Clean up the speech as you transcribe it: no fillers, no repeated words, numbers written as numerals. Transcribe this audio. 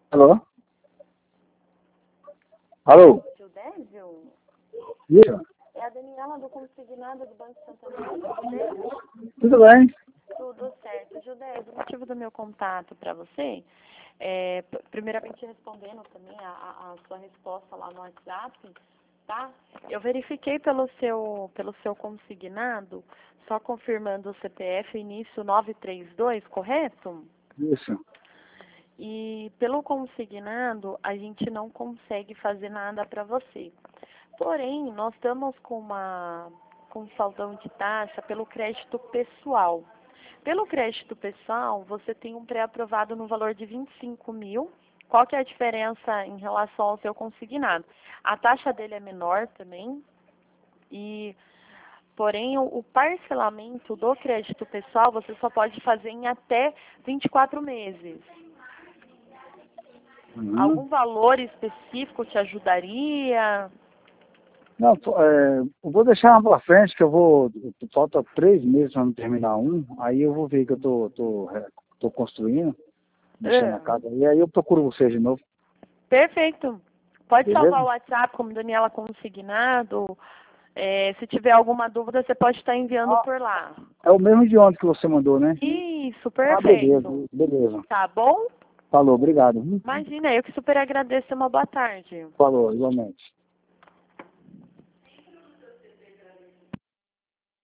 Alô? Alô? Gildésio? Isso? É a Daniela do Consignado do Banco Santander. Tudo bem? Tudo certo. Gildésio, o motivo do meu contato para você primeiramente respondendo também a sua resposta lá no WhatsApp, tá? Eu verifiquei pelo seu consignado, só confirmando o CPF, início 932, correto? Isso. E pelo consignado, a gente não consegue fazer nada para você. Porém, nós estamos com um saldão de taxa pelo crédito pessoal. Pelo crédito pessoal, você tem um pré-aprovado no valor de 25 mil. Qual que é a diferença em relação ao seu consignado? A taxa dele é menor também. Porém, o parcelamento do crédito pessoal, você só pode fazer em até 24 meses. Uhum. Algum valor específico te ajudaria? Não, eu vou deixar para frente, que falta 3 meses para terminar um, aí eu vou ver que eu tô construindo, mexendo na casa, e aí eu procuro vocês de novo, Perfeito. Pode salvar o beleza? WhatsApp como Daniela Consignado. Se tiver alguma dúvida, você pode estar enviando por lá. É o mesmo de ontem que você mandou, né? Isso, Ah, beleza, perfeito. beleza. Tá bom? Falou, obrigado. Imagina, eu que super agradeço. Uma boa tarde. Falou, igualmente.